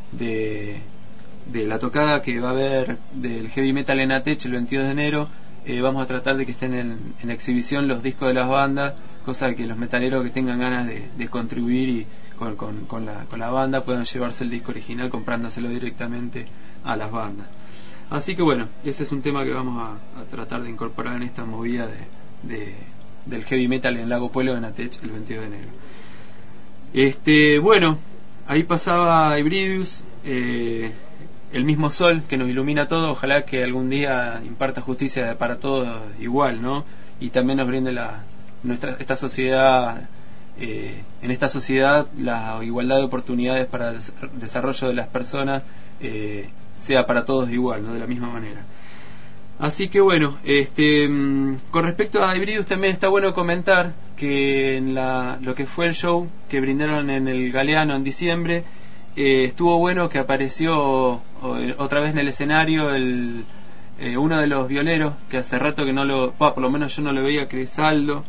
la tocada que va a haber del heavy metal en Atech el 22 de enero, vamos a tratar de que estén en exhibición los discos de las bandas, cosa que los metaleros que tengan ganas de contribuir y con la banda puedan llevarse el disco original comprándoselo directamente a las bandas. Así que bueno, ese es un tema que vamos a tratar de incorporar en esta movida del heavy metal en Lago Pueblo en Atech el 22 de enero. Bueno, ahí pasaba Hybridus, el mismo sol que nos ilumina todo. Ojalá que algún día imparta justicia para todos igual, ¿no? Y también nos brinde esta sociedad, en esta sociedad, la igualdad de oportunidades para el desarrollo de las personas sea para todos igual, ¿no? De la misma manera. Así que bueno, con respecto a Hybridus también está bueno comentar que en lo que fue el show que brindaron en el Galeano en diciembre, estuvo bueno que apareció otra vez en el escenario uno de los violeros, que hace rato que por lo menos yo no lo veía, que es Aldo.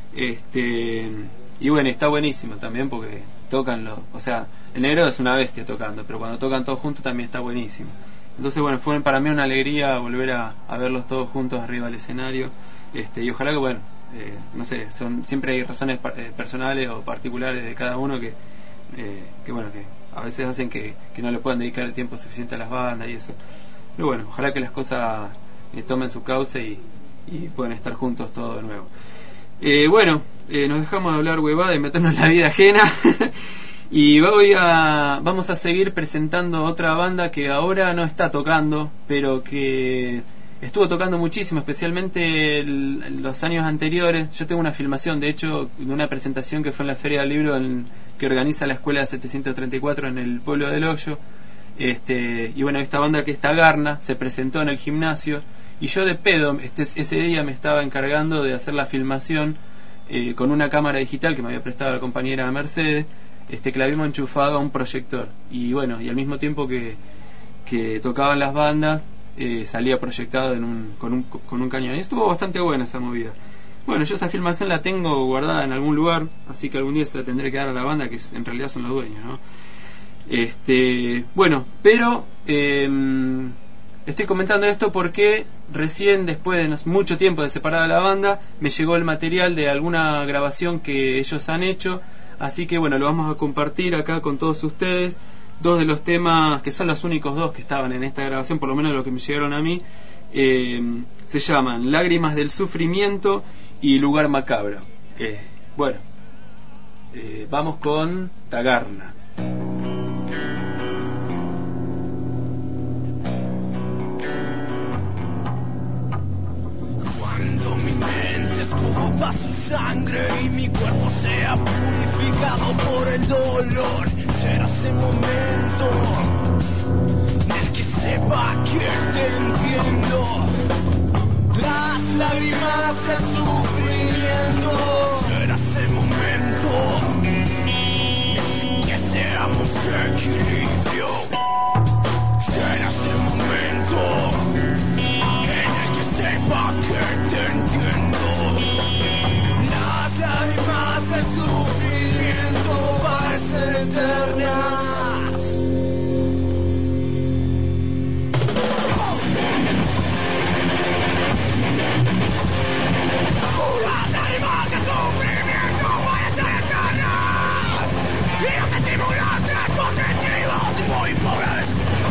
Y bueno, está buenísimo también porque tocan o sea, el negro es una bestia tocando, pero cuando tocan todos juntos también está buenísimo. Entonces bueno, fue para mí una alegría volver a verlos todos juntos arriba del escenario, y ojalá que bueno, no sé, siempre hay razones personales o particulares de cada uno que bueno, que a veces hacen que no le puedan dedicar el tiempo suficiente a las bandas y eso, pero bueno, ojalá que las cosas tomen su cauce y puedan estar juntos todos de nuevo. Bueno, nos dejamos de hablar huevada y meternos en la vida ajena. Y vamos a seguir presentando otra banda que ahora no está tocando, pero que estuvo tocando muchísimo, especialmente en los años anteriores. Yo tengo una filmación, de hecho, de una presentación que fue en la Feria del Libro que organiza la Escuela 734 en el pueblo del Hoyo. Y bueno, esta banda que es Tagarna se presentó en el gimnasio, y yo de pedo ese día me estaba encargando de hacer la filmación con una cámara digital que me había prestado la compañera Mercedes, que la habíamos enchufado a un proyector, y bueno, y al mismo tiempo que tocaban las bandas, salía proyectado con un cañón, y estuvo bastante buena esa movida. Bueno, yo esa filmación la tengo guardada en algún lugar, así que algún día se la tendré que dar a la banda, que en realidad son los dueños, ¿no? Bueno, pero estoy comentando esto porque recién, después de mucho tiempo de separada la banda, me llegó el material de alguna grabación que ellos han hecho. Así que bueno, lo vamos a compartir acá con todos ustedes. Dos de los temas, que son los únicos dos que estaban en esta grabación, por lo menos los que me llegaron a mí, se llaman Lágrimas del Sufrimiento y Lugar Macabro. Bueno, vamos con Tagarna. Cuando mi mente escupa su sangre y mi cuerpo sea purificado por el dolor, será ese momento en el que sepa que te entiendo. Las lágrimas del sufrimiento, será ese momento en el que seamos equilibrio. Será ese momento sepa que te entiendo. Las lágrimas del sufrimiento parecen eternas. Las lágrimas del sufrimiento parecen eternas. Y los estimulantes positivos y muy pobres.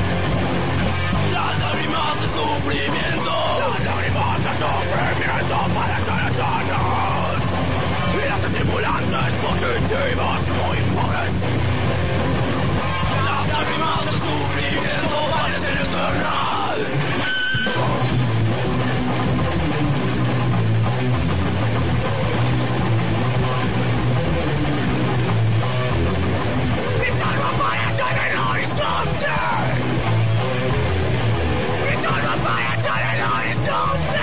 Las lágrimas del sufrimiento. Sufrimiento parecen eternos. Y las estimulantes positivas muy pobres. Las lágrimas del sufrimiento parecen eternas. Mi alma aparece en el horizonte. Mi alma aparece en el horizonte.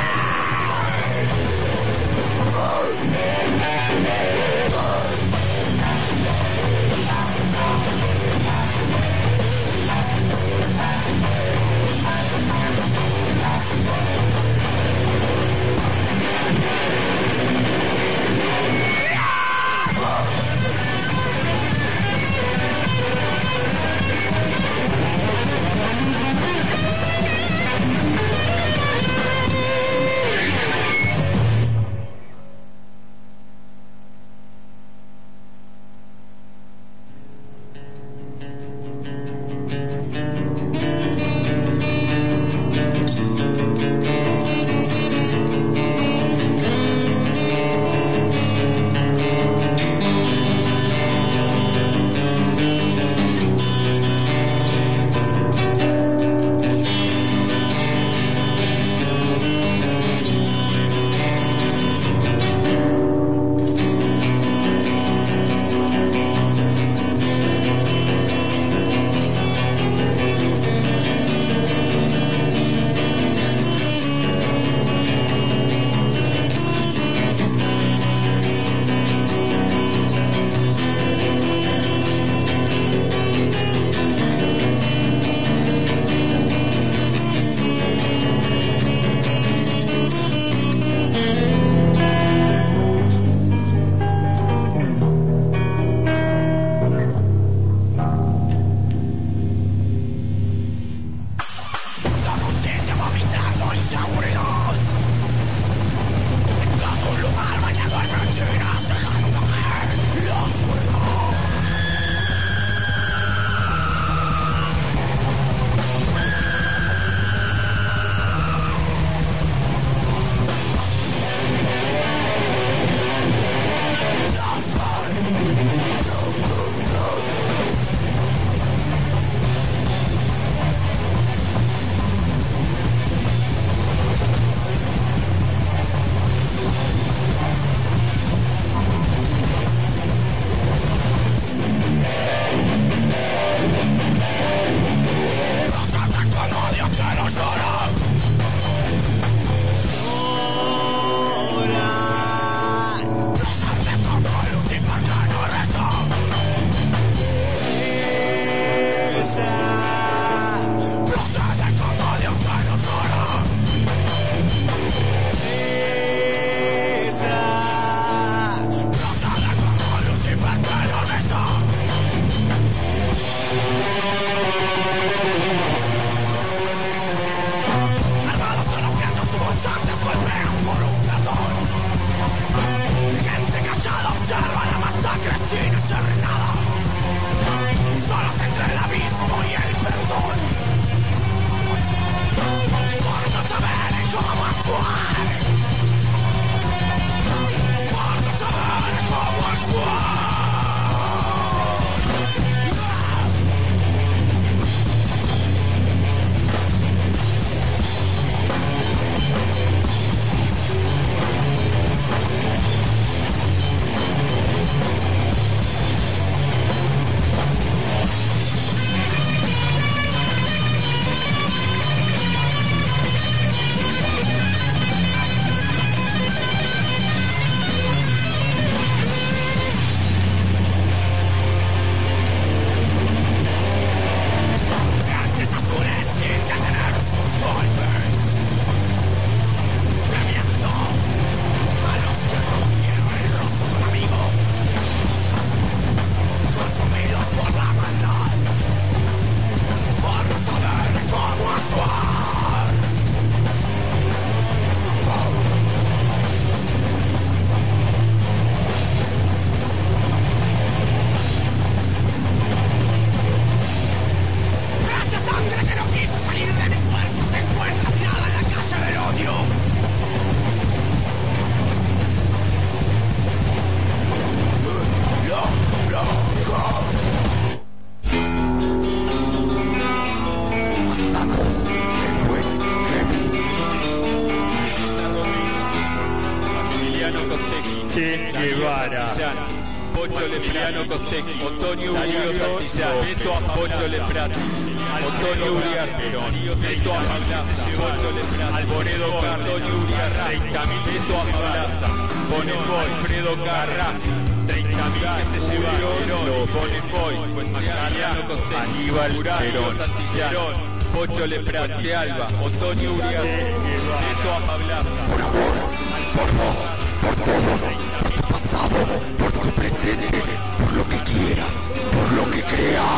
Che Guevara, Pocho Lemiliano Costecchi, Otonio Darío Santillán, Beto Pocho Leprati, Otonio Uriarte, Beto Amablaza, Pocho Leprati, Alboredo Antonio Uriarte, 30.000 Beto Amablaza, Bonefoy, Fredo Carrá, 30.000 que se llevaron, Bonefoy, Mariano Costecchi, Aníbal Perón, Santillán, Pocho Leprati, Alba, Otonio Uriarte, Beto Amablaza. Por amor, por vos, por todos, por tu pasado, por tu presente, por lo que quieras, por lo que creas.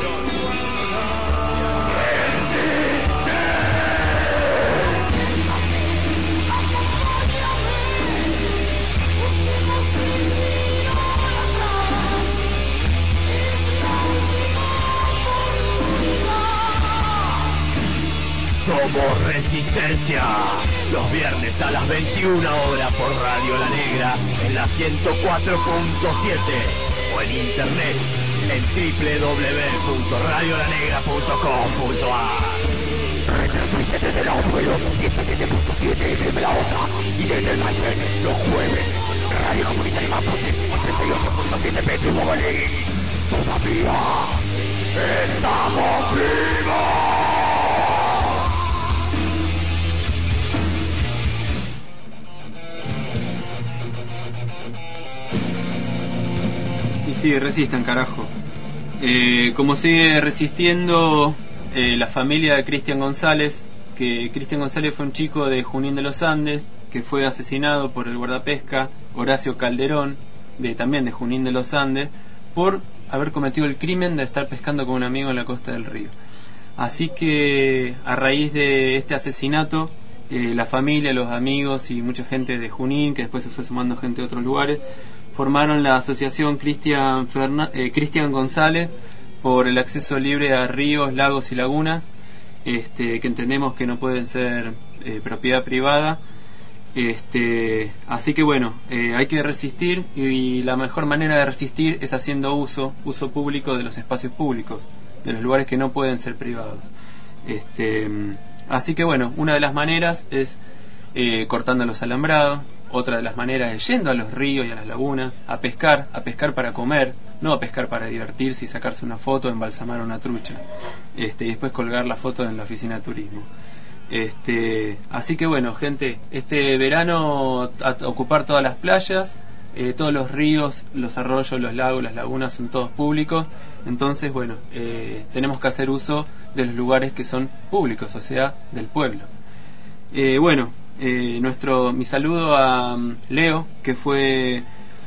Somos Resistencia. Los viernes a las 21 horas por Radio La Negra en la 104.7 o en internet en www.radiolanegra.com.ar. Retransmite desde el abuelo 107.7 FM La Otra y desde el Mañana los jueves Radio Comunitaria Mapuche 88.7 Petro Mobalí. Todavía estamos vivos. Y sí, resistan, carajo. Como sigue resistiendo la familia de Cristian González, que Cristian González fue un chico de Junín de los Andes, que fue asesinado por el guardapesca Horacio Calderón, también de Junín de los Andes, por haber cometido el crimen de estar pescando con un amigo en la costa del río. Así que a raíz de este asesinato, la familia, los amigos y mucha gente de Junín, que después se fue sumando gente de otros lugares, formaron la asociación Cristian González por el acceso libre a ríos, lagos y lagunas, que entendemos que no pueden ser propiedad privada. Así que bueno, hay que resistir, y la mejor manera de resistir es haciendo uso público de los espacios públicos, de los lugares que no pueden ser privados. Así que bueno, una de las maneras es cortando los alambrados. Otra de las maneras es yendo a los ríos y a las lagunas a pescar para comer, no a pescar para divertirse y sacarse una foto, embalsamar una trucha, y después colgar la foto en la oficina de turismo. Así que bueno, gente, este verano a ocupar todas las playas, todos los ríos, los arroyos, los lagos, las lagunas son todos públicos. Entonces bueno, tenemos que hacer uso de los lugares que son públicos, o sea, del pueblo. Mi saludo a Leo, que fue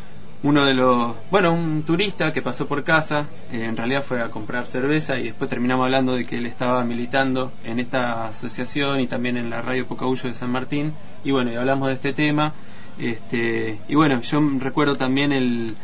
un turista que pasó por casa. En realidad fue a comprar cerveza y después terminamos hablando de que él estaba militando en esta asociación y también en la radio Pocahuyo de San Martín, y bueno, y hablamos de este tema. Y bueno, yo recuerdo también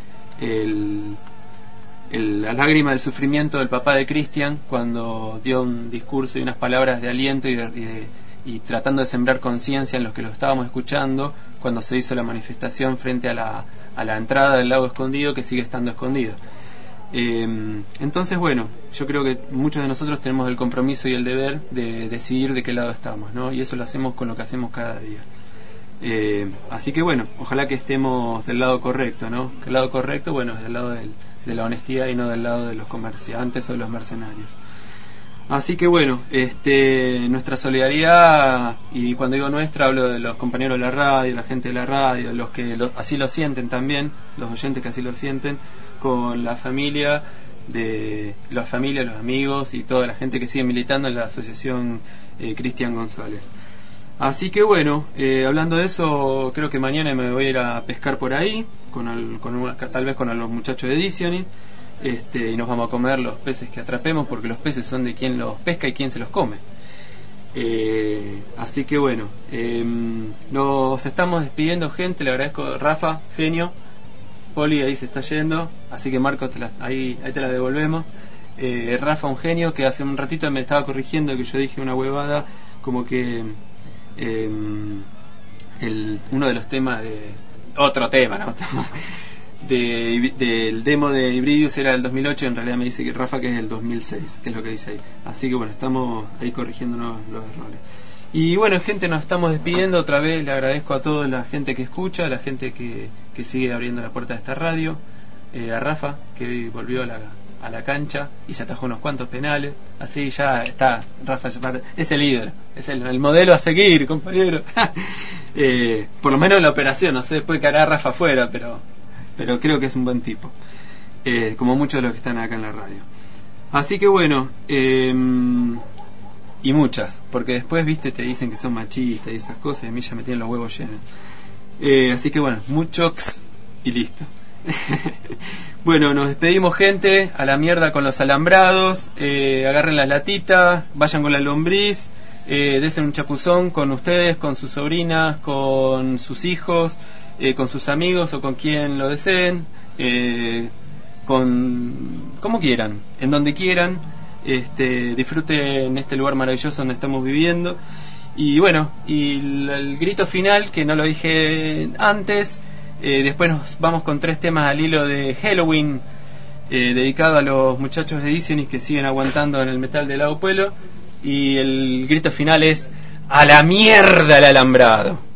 la lágrima del sufrimiento del papá de Cristian cuando dio un discurso y unas palabras de aliento y tratando de sembrar conciencia en los que lo estábamos escuchando cuando se hizo la manifestación frente a la entrada del lago escondido, que sigue estando escondido. Entonces bueno, yo creo que muchos de nosotros tenemos el compromiso y el deber de decidir de qué lado estamos, ¿no? Y eso lo hacemos con lo que hacemos cada día. Así que bueno, ojalá que estemos del lado correcto, ¿no? Que el lado correcto, bueno, es del lado de la honestidad y no del lado de los comerciantes o de los mercenarios. Así que bueno, nuestra solidaridad, y cuando digo nuestra hablo de los compañeros de la radio, la gente de la radio, los que así lo sienten también, los oyentes que así lo sienten, con la familia, los amigos y toda la gente que sigue militando en la asociación Cristian González. Así que bueno, hablando de eso, creo que mañana me voy a ir a pescar por ahí, tal vez con los muchachos de Edition. Y nos vamos a comer los peces que atrapemos, porque los peces son de quien los pesca y quien se los come. Así que bueno, nos estamos despidiendo, gente. Le agradezco, Rafa, genio. Poli ahí se está yendo, así que Marco ahí te la devolvemos. Rafa, un genio, que hace un ratito me estaba corrigiendo que yo dije una huevada, como que uno de los temas de otro tema, ¿no? del demo de Hybridius era del 2008, en realidad me dice que Rafa que es del 2006, que es lo que dice ahí. Así que bueno, estamos ahí corrigiéndonos los errores. Y bueno, gente, nos estamos despidiendo otra vez. Le agradezco a toda la gente que escucha, a la gente que sigue abriendo la puerta de esta radio, a Rafa, que hoy volvió a la cancha y se atajó unos cuantos penales. Así ya está, Rafa es el ídolo, es el modelo a seguir, compañero. Por lo menos en la operación, no sé después que hará Rafa afuera, pero creo que es un buen tipo, como muchos de los que están acá en la radio. Así que bueno, y muchas, porque después, viste, te dicen que son machistas y esas cosas, y a mí ya me tienen los huevos llenos. Así que bueno, muchos y listo. Bueno, nos despedimos, gente. A la mierda con los alambrados. Agarren las latitas, vayan con la lombriz, desen un chapuzón con ustedes, con sus sobrinas, con sus hijos, con sus amigos o con quien lo deseen, como quieran, en donde quieran. Disfruten este lugar maravilloso donde estamos viviendo. Y bueno, y el grito final, que no lo dije antes, después nos vamos con 3 temas al hilo de Halloween, dedicado a los muchachos de Ediciones que siguen aguantando en el metal del Lago Pueblo. Y el grito final es: ¡a la mierda el alambrado!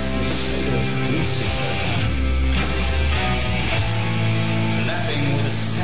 Laughing with a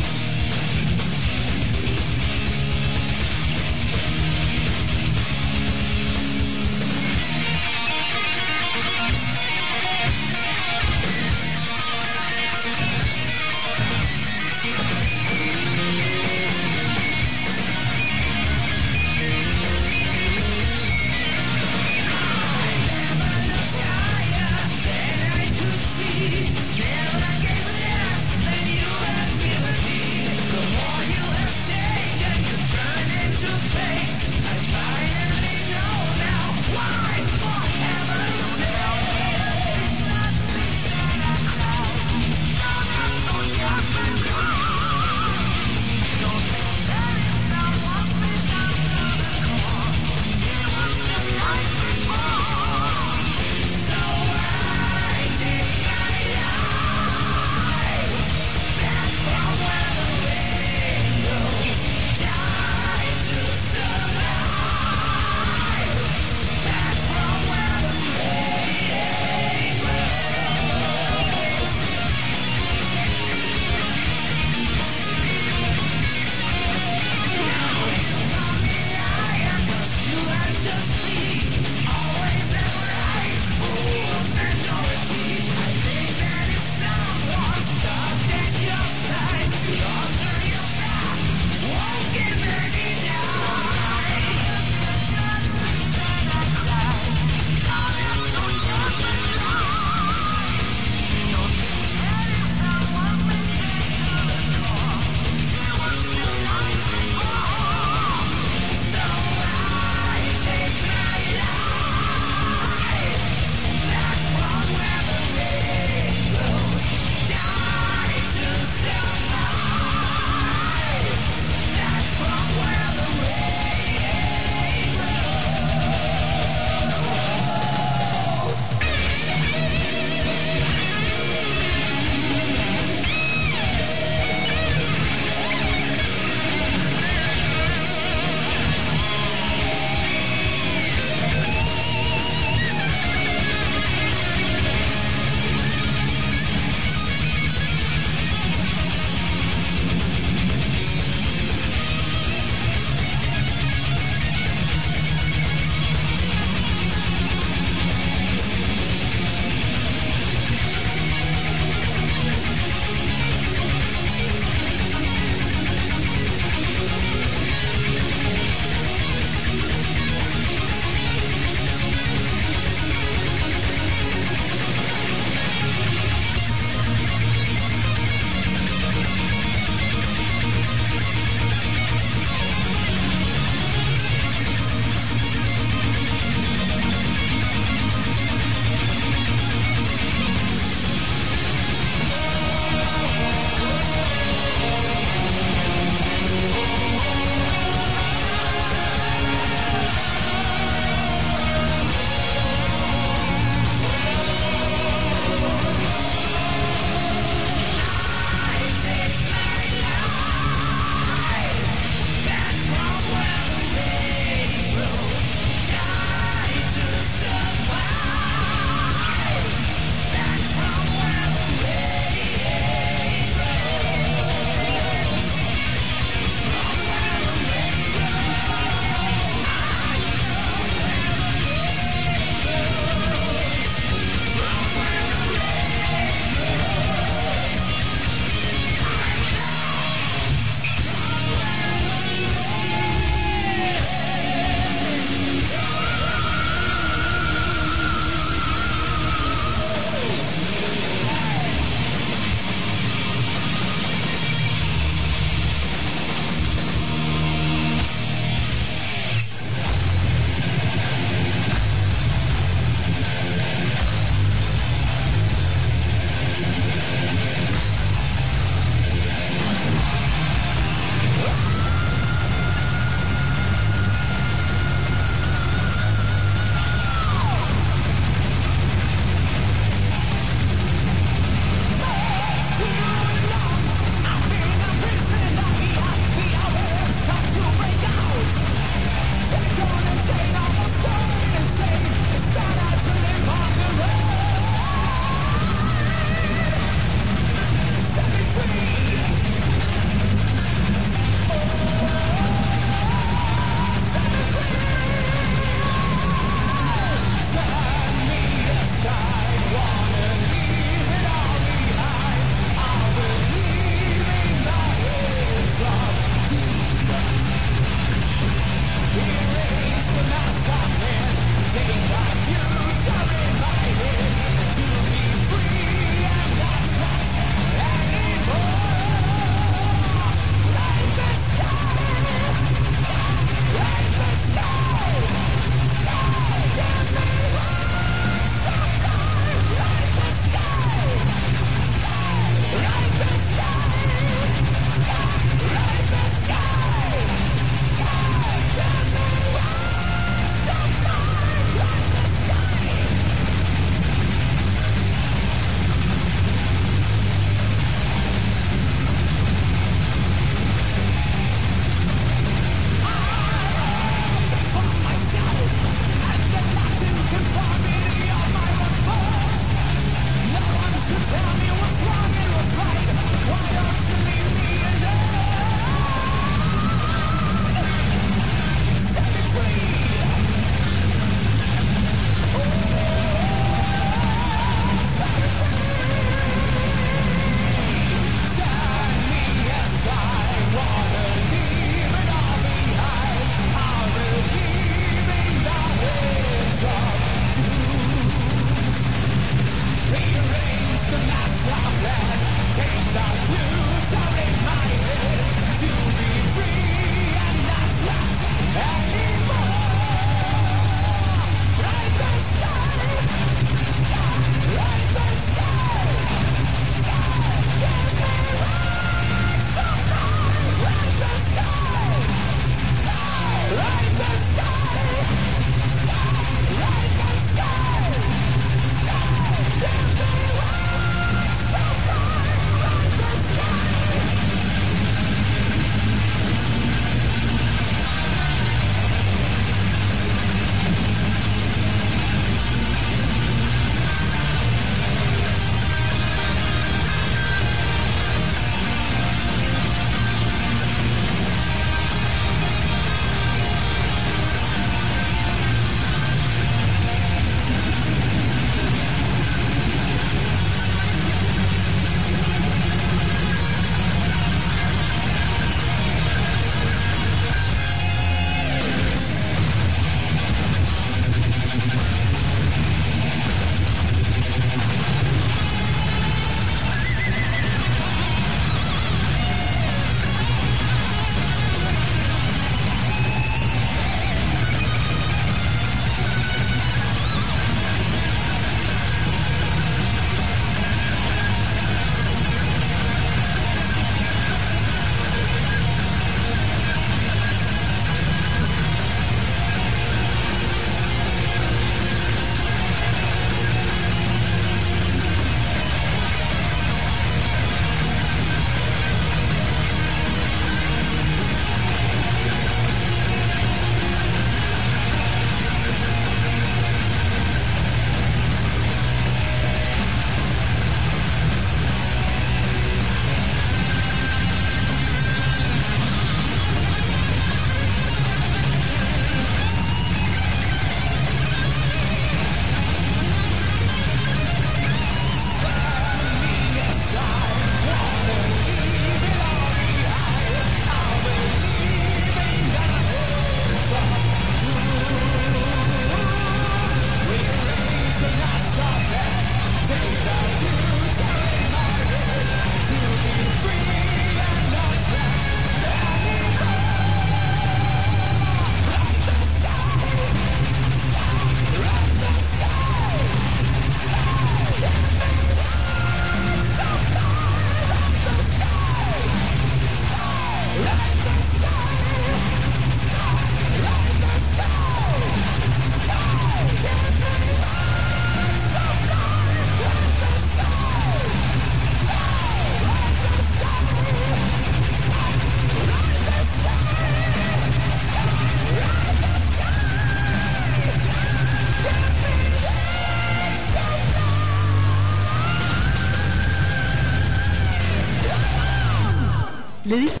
le dice